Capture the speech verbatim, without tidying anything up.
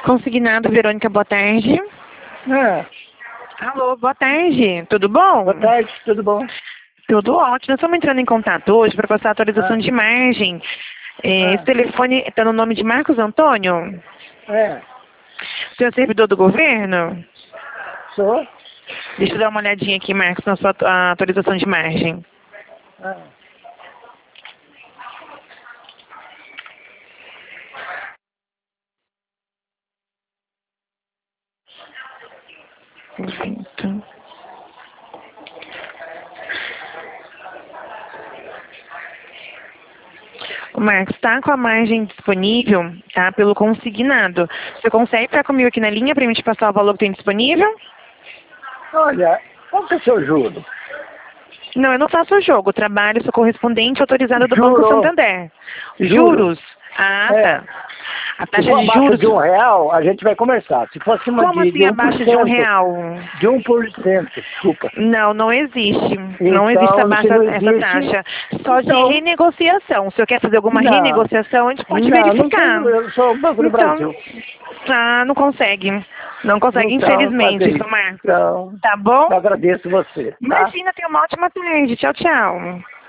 Consignado, Verônica, boa tarde. É. Alô, boa tarde. Tudo bom? Boa tarde, tudo bom? Tudo ótimo. Nós estamos entrando em contato hoje para passar a atualização Ah. de margem. É, Ah. Esse telefone está no nome de Marcos Antônio? É. O senhor é servidor do governo? Sou? Deixa eu dar uma olhadinha aqui, Marcos, na sua atu- a atualização de margem. Ah. Perfeito. O Marcos, está com a margem disponível, tá? Pelo consignado. Você consegue ficar comigo aqui na linha para a gente passar o valor que tem disponível? Olha, qual que é o seu juro? Não, eu não faço o jogo. Trabalho, sou correspondente autorizada do Banco Juro. Santander. Juro. Juros? Ah, É. tá. A Se taxa for de abaixo juros... de um real, a gente vai conversar. Se for acima Como de, assim de um por abaixo de um cento, real? de um por cento, desculpa. Não, não existe. Não existe Então, abaixo se não essa existe, taxa. Só de então, renegociação. Se eu quer fazer alguma não. renegociação, a gente pode Não, não verificar. tenho, eu sou o Banco do Então, Brasil. ah, não consegue. Não consegue, Então, infelizmente, fazer seu isso. Marcos. Então, Tá bom? eu agradeço você, tá? Imagina, tenha uma ótima tarde. Tchau, tchau.